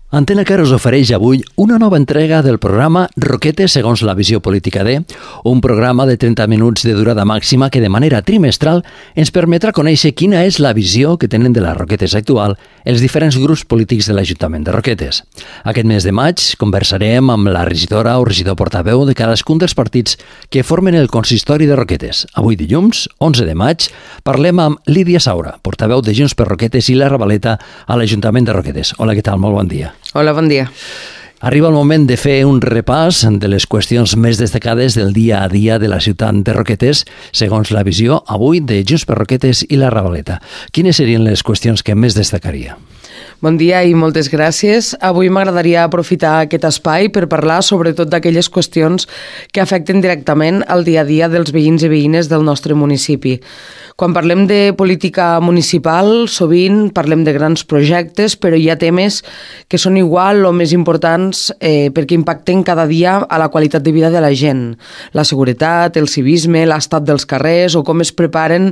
Antena Car us ofereix avui una nova entrega del programa Roquetes segons la visió política de, un programa de 30 minuts de durada màxima que de manera trimestral ens permetrà conèixer quina és la visió que tenen de les Roquetes actual els diferents grups polítics de l'Ajuntament de Roquetes. Aquest mes de maig conversarem amb la regidora o regidor portaveu de cadascun dels partits que formen el consistori de Roquetes. Avui dilluns, 11 de maig, parlem amb Lídia Saura, portaveu de Junts per Roquetes i la Ravaleta a l'Ajuntament de Roquetes. Hola, què tal? Molt bon dia. Hola, bon dia. Arriba el moment de fer un repàs de les qüestions més destacades del dia a dia de la ciutat de Roquetes, segons la visió avui de Junts per Roquetes i la Ravaleta. Quines serien les qüestions que més destacaria? Bon dia i moltes gràcies. Avui m'agradaria aprofitar aquest espai per parlar sobretot d'aquelles qüestions que afecten directament el dia a dia dels veïns i veïnes del nostre municipi. Quan parlem de política municipal, sovint parlem de grans projectes, però hi ha temes que són igual o més importants perquè impacten cada dia a la qualitat de vida de la gent. La seguretat, el civisme, l'estat dels carrers o com es preparen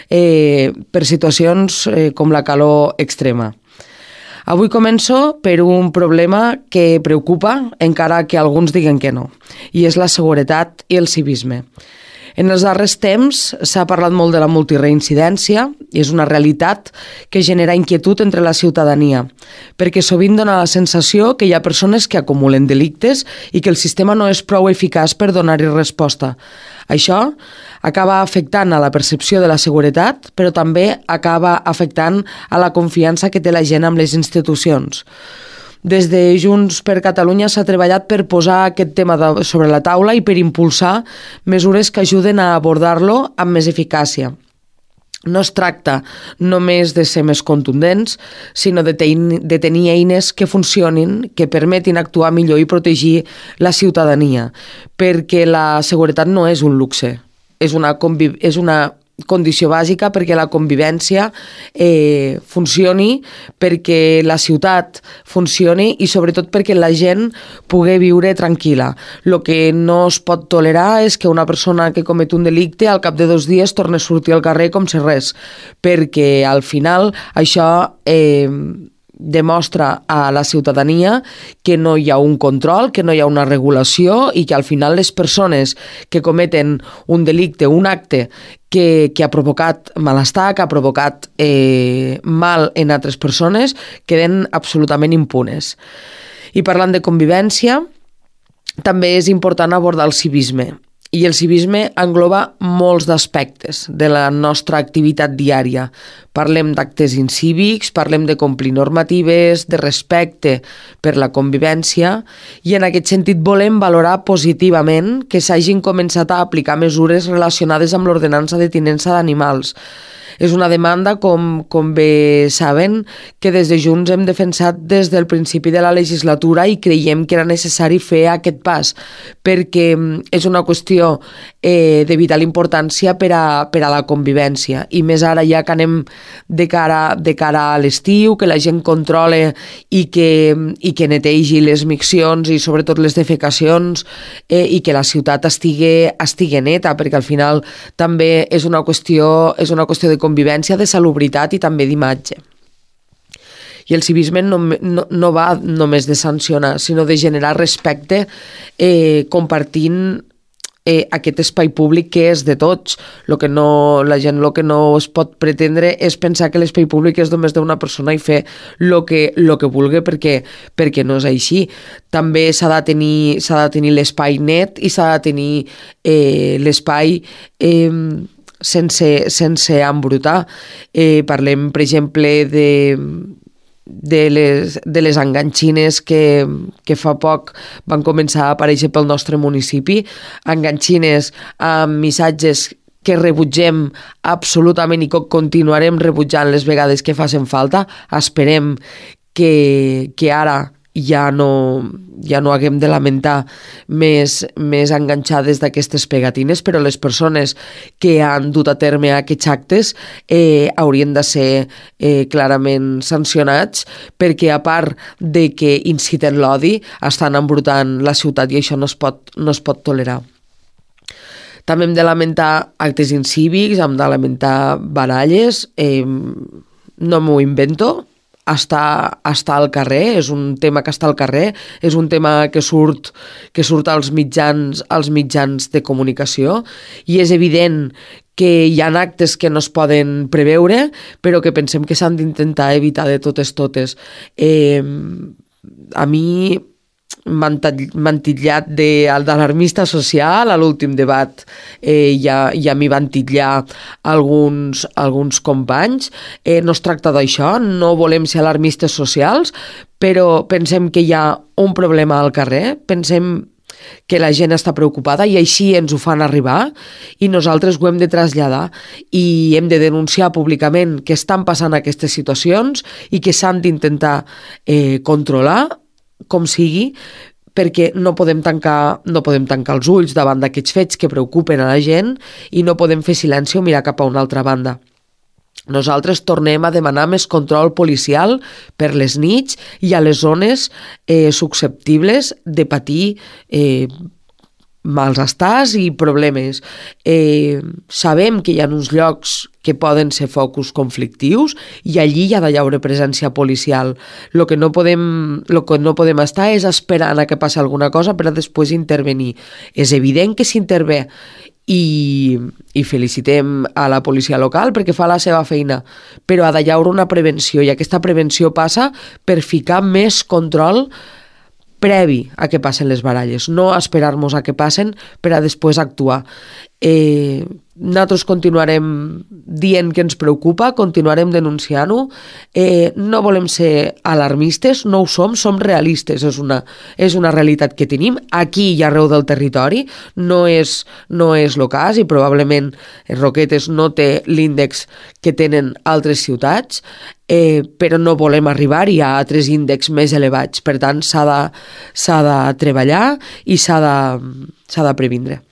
per situacions com la calor extrema. Avui començo per un problema que preocupa, encara que alguns diguen que no, i és la seguretat i el civisme. En els darrers temps s'ha parlat molt de la multireincidència i és una realitat que genera inquietud entre la ciutadania, perquè sovint dona la sensació que hi ha persones que acumulen delictes i que el sistema no és prou eficaç per donar-hi resposta. Això acaba afectant a la percepció de la seguretat, però també acaba afectant a la confiança que té la gent amb les institucions. Des de Junts per Catalunya s'ha treballat per posar aquest tema sobre la taula i per impulsar mesures que ajuden a abordar-lo amb més eficàcia. No es tracta només de ser més contundents, sinó de tenir eines que funcionin, que permetin actuar millor i protegir la ciutadania, perquè la seguretat no és un luxe, és una condició bàsica perquè la convivència funcioni, perquè la ciutat funcioni i sobretot perquè la gent pugui viure tranquil·la. El que no es pot tolerar és que una persona que comet un delicte al cap de 2 dies torni a sortir al carrer com si res, perquè al final això demostra a la ciutadania que no hi ha un control, que no hi ha una regulació i que al final les persones que cometen un delicte, un acte que ha provocat malestar, que ha provocat mal en altres persones, queden absolutament impunes. I parlant de convivència, també és important abordar el civisme. I el civisme engloba molts d'aspectes de la nostra activitat diària. Parlem d'actes incívics, parlem de complir normatives, de respecte per la convivència i en aquest sentit volem valorar positivament que s'hagin començat a aplicar mesures relacionades amb l'ordenança de tinença d'animals. És una demanda, com bé saben, que des de Junts hem defensat des del principi de la legislatura i creiem que era necessari fer aquest pas, perquè és una qüestió de vital importància per a la convivència. I més ara ja que anem de cara a l'estiu, que la gent controle i que netegi les miccions i sobretot les defecacions i que la ciutat estigui neta, perquè al final també és una qüestió de convivència, de salubritat i també d'imatge. I el civisme no va només de sancionar, sinó de generar respecte compartint aquest espai públic que és de tots. La gent el que no es pot pretendre és pensar que l'espai públic és només d'una persona i fer el que vulgui, perquè no és així. També s'ha de tenir l'espai net i s'ha de tenir l'espai sense embrutar. Parlem, per exemple, de les enganxines que fa poc van començar a aparèixer pel nostre municipi, enganxines amb missatges que rebutgem absolutament i que continuarem rebutjant les vegades que facin falta. Esperem que ara ja no haguem de lamentar més enganxades d'aquestes pegatines, però les persones que han dut a terme aquests actes haurien de ser clarament sancionats, perquè a part de que inciten l'odi, estan embrutant la ciutat i això no es pot tolerar. També hem de lamentar actes incívics, hem de lamentar baralles, no m'ho invento. està al carrer, és un tema que està al carrer, és un tema que surt als mitjans de comunicació, i és evident que hi ha actes que no es poden preveure, però que pensem que s'han d'intentar evitar de totes. A mi m'han titllat d'alarmista social. A l'últim debat ja m'hi van titllar alguns companys. No es tracta d'això, no volem ser alarmistes socials, però pensem que hi ha un problema al carrer, pensem que la gent està preocupada i així ens ho fan arribar, i nosaltres ho hem de traslladar i hem de denunciar públicament que estan passant aquestes situacions i que s'han d'intentar controlar com sigui, perquè no podem tancar els ulls davant d'aquests fets que preocupen a la gent i no podem fer silenci o mirar cap a una altra banda. Nosaltres tornem a demanar més control policial per les nits i a les zones susceptibles de patir mals estats i problemes. Sabem que hi ha uns llocs que poden ser focus conflictius i allí hi ha de haure presència policial. El que no podem estar és esperant a que passi alguna cosa per a després intervenir. És evident que s'intervé i felicitem a la policia local perquè fa la seva feina, però ha de haure una prevenció, i aquesta prevenció passa per ficar més control previ a que passen les baralles, no esperar-nos a que passen per a després actuar. Nosaltres continuarem dient que ens preocupa, continuarem denunciant-ho, no volem ser alarmistes, no ho som realistes, és una realitat que tenim aquí i arreu del territori, no és el cas, i probablement Roquetes no té l'índex que tenen altres ciutats, però no volem arribar-hi a altres índexs més elevats. Per tant, s'ha de treballar i s'ha de previndre.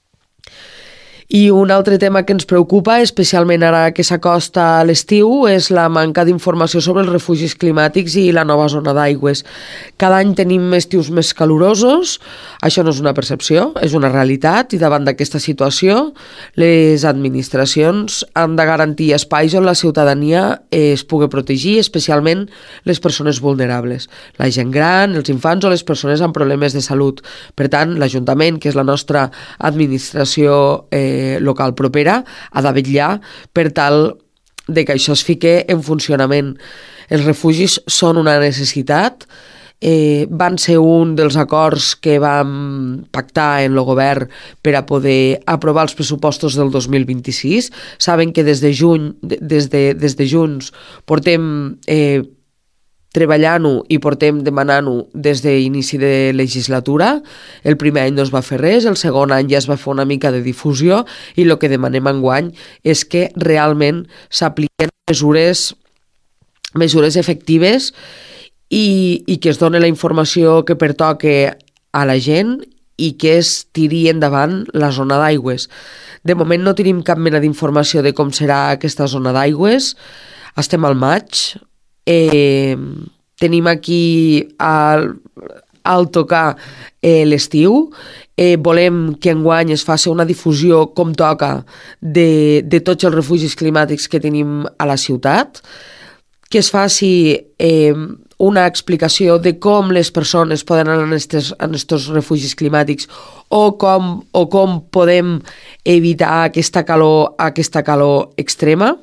I un altre tema que ens preocupa, especialment ara que s'acosta a l'estiu, és la manca d'informació sobre els refugis climàtics i la nova zona d'aigües. Cada any tenim estius més calorosos, això no és una percepció, és una realitat, i davant d'aquesta situació les administracions han de garantir espais on la ciutadania es pugui protegir, especialment les persones vulnerables, la gent gran, els infants o les persones amb problemes de salut. Per tant, l'Ajuntament, que és la nostra administració local propera, ha de vetllar per tal de que això es fique en funcionament. Els refugis són una necessitat, van ser un dels acords que vam pactar en el govern per a poder aprovar els pressupostos del 2026. Saben que des de Junts portem treballant-ho i portem demanant-ho des d'inici de legislatura. El primer any no es va fer res, el segon any ja es va fer una mica de difusió, i el que demanem enguany és que realment s'apliquen mesures efectives i que es doni la informació que pertoque a la gent i que es tiri endavant la zona d'aigües. De moment no tenim cap mena d'informació de com serà aquesta zona d'aigües. Estem al maig. Tenim aquí al tocar l'estiu. Volem que enguany es faci una difusió com toca de tots els refugis climàtics que tenim a la ciutat, que es faci una explicació de com les persones poden anar en aquests refugis climàtics o com podem evitar aquesta calor extrema.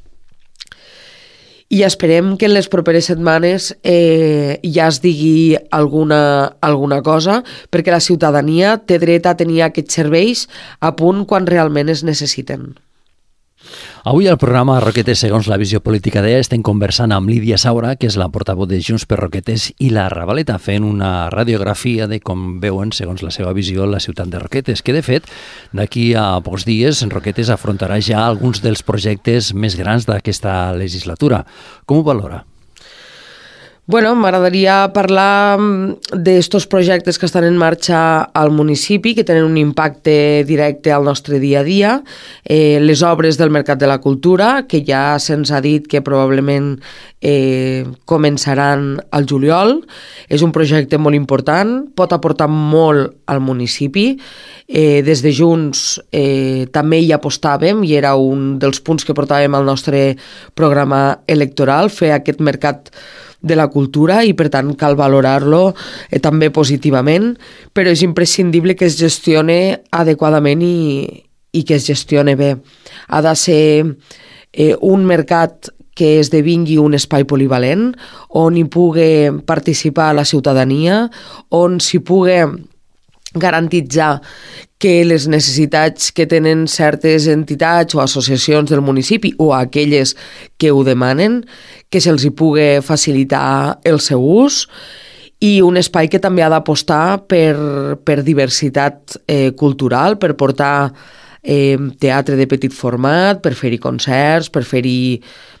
I esperem que en les properes setmanes ja es digui alguna cosa, perquè la ciutadania té dret a tenir aquests serveis a punt quan realment es necessiten. Avui al programa Roquetes segons la visió política d'EA estem conversant amb Lídia Saura, que és la portaveu de Junts per Roquetes i la Ravaleta, fent una radiografia de com veuen, segons la seva visió, la ciutat de Roquetes, que de fet, d'aquí a pocs dies, Roquetes afrontarà ja alguns dels projectes més grans d'aquesta legislatura. Com ho valora? Bueno, m'agradaria parlar d'estos projectes que estan en marxa al municipi, que tenen un impacte directe al nostre dia a dia, les obres del Mercat de la Cultura, que ja se'ns ha dit que probablement començaran al juliol. És un projecte molt important, pot aportar molt al municipi. Des de Junts també hi apostàvem i era un dels punts que portàvem al nostre programa electoral, fer aquest mercat de la cultura, i per tant cal valorar-lo també positivament, però és imprescindible que es gestione adequadament i que es gestione bé. Ha de ser un mercat que esdevingui un espai polivalent, on hi pugui participar la ciutadania, on s'hi pugui garantitzar que les necessitats que tenen certes entitats o associacions del municipi o aquelles que ho demanen, que se'ls hi pugui facilitar el seu ús, i un espai que també ha d'apostar per diversitat cultural, per portar teatre de petit format, per fer-hi concerts, per fer-hi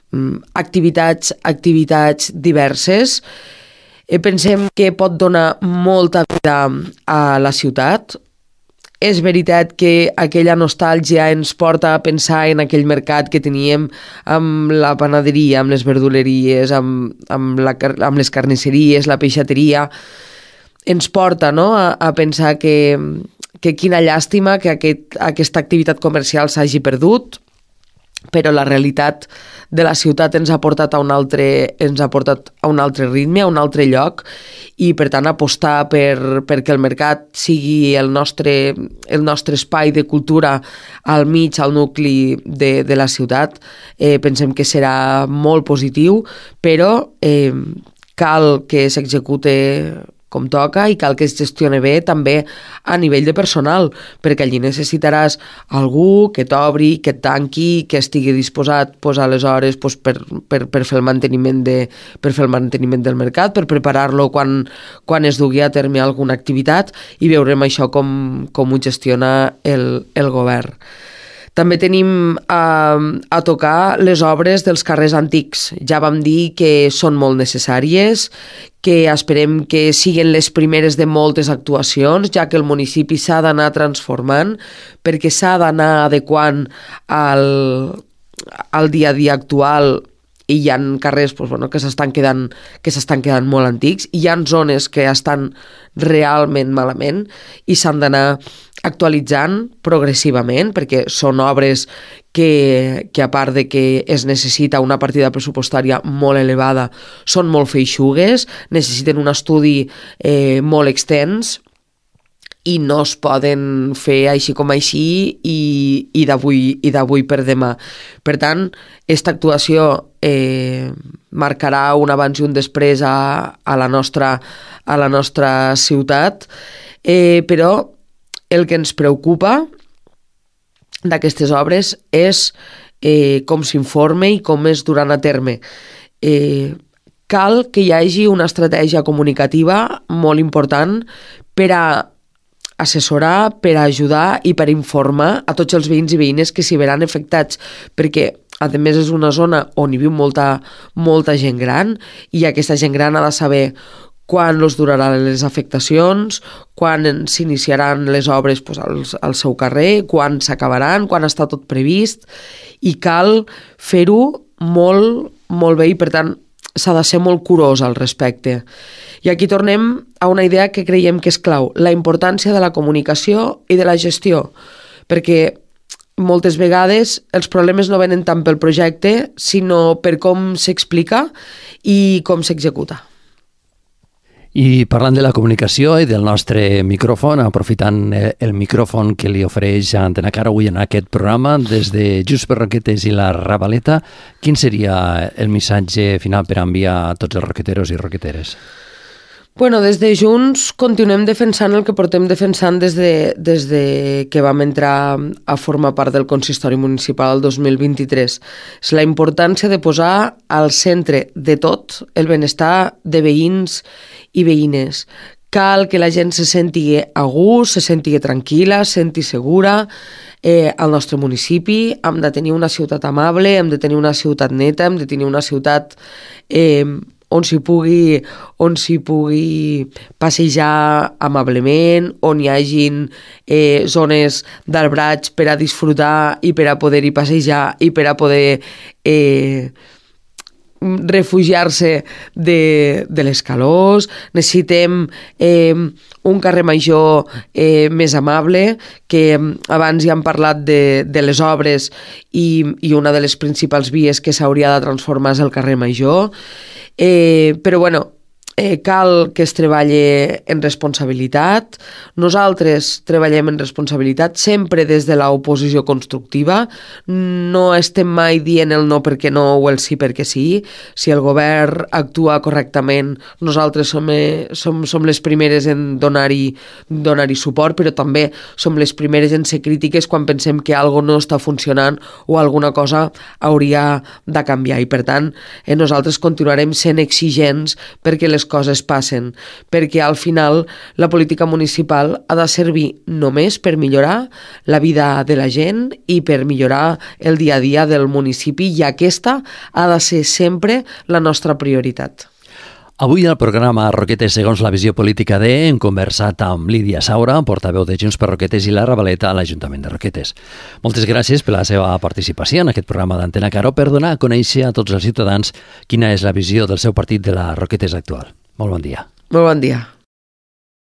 activitats diverses. Pensem que pot donar molta vida a la ciutat. És veritat que aquella nostàlgia ens porta a pensar en aquell mercat que teníem amb la panaderia, amb les verduleries, amb les carnisseries, la peixateria. Ens porta, no?, a pensar que quina llàstima que aquesta activitat comercial s'hagi perdut, però la realitat de la ciutat ens ha portat a un altre ritme, a un altre lloc, i per tant apostar perquè el mercat sigui el nostre espai de cultura al mig, al nucli de la ciutat, pensem que serà molt positiu, però cal que s'execute com toca i cal que es gestione bé també a nivell de personal, perquè allí necessitaràs algú que t'obri, que et tanqui, que estigui disposat aleshores per fer el manteniment del mercat, per preparar-lo quan es dugui a terme alguna activitat, i veurem això com ho gestiona el govern. També tenim a tocar les obres dels carrers antics. Ja vam dir que són molt necessàries, que esperem que siguin les primeres de moltes actuacions, ja que el municipi s'ha d'anar transformant, perquè s'ha d'anar adequant al dia a dia actual, i hi ha carrers que s'estan quedant molt antics, i hi ha zones que estan realment malament i s'han d'anar actualitzant progressivament, perquè són obres que a part de que es necessita una partida pressupostària molt elevada, són molt feixugues, necessiten un estudi molt extens, i no es poden fer així com així i d'avui per demà. Per tant, aquesta actuació marcarà un abans i un després a la nostra ciutat, però el que ens preocupa d'aquestes obres és com s'informa i com es duran a terme. Cal que hi hagi una estratègia comunicativa molt important per a assessorar, per a ajudar i per a informar a tots els veïns i veïnes que s'hi veran afectats, perquè a més és una zona on hi viu molta gent gran, i aquesta gent gran ha de saber quan els duraran les afectacions, quan s'iniciaran les obres al seu carrer, quan s'acabaran, quan està tot previst, i cal fer-ho molt, molt bé, i per tant s'ha de ser molt curós al respecte. I aquí tornem a una idea que creiem que és clau, la importància de la comunicació i de la gestió, perquè moltes vegades els problemes no venen tant pel projecte, sinó per com s'explica i com s'executa. I parlant de la comunicació i del nostre micròfon, aprofitant el micròfon que li ofereix a Antena Car avui en aquest programa, des de Junts per Roquetes i la Ravaleta, quin seria el missatge final per enviar a tots els roqueteros i roqueteres? Bueno, des de Junts continuem defensant el que portem defensant des de que vam entrar a formar part del consistori municipal el 2023. És la importància de posar al centre de tot el benestar de veïns i veïnes. Cal que la gent se senti a gust, se senti tranquil·la, se senti segura al nostre municipi. Hem de tenir una ciutat amable, hem de tenir una ciutat neta, hem de tenir una ciutat on s'hi pugui passejar amablement, on hi hagin zones d'arbratx per a disfrutar i per a poder-hi passejar i per a poder refugiar-se de les calors. Necessitem un carrer major més amable, que abans ja hem parlat de les obres i una de les principals vies que s'hauria de transformar és el carrer major. Però bueno, cal que es treballi en responsabilitat. Nosaltres treballem en responsabilitat sempre des de l'oposició constructiva. No estem mai dient el no perquè no o el sí perquè sí. Si el govern actua correctament, nosaltres som les primeres en donar-hi suport, però també som les primeres en ser crítiques quan pensem que alguna no està funcionant o alguna cosa hauria de canviar. I per tant, nosaltres continuarem sent exigents perquè les coses passen, perquè al final la política municipal ha de servir només per millorar la vida de la gent i per millorar el dia a dia del municipi, i aquesta ha de ser sempre la nostra prioritat. Avui al programa Roquetes segons la visió política de hem conversat amb Lídia Saura, portaveu de Junts per Roquetes, i la Ravaleta a l'Ajuntament de Roquetes. Moltes gràcies per la seva participació en aquest programa d'Antena Caro per donar a conèixer a tots els ciutadans quina és la visió del seu partit de la Roquetes actual. Molt bon dia. Molt bon dia.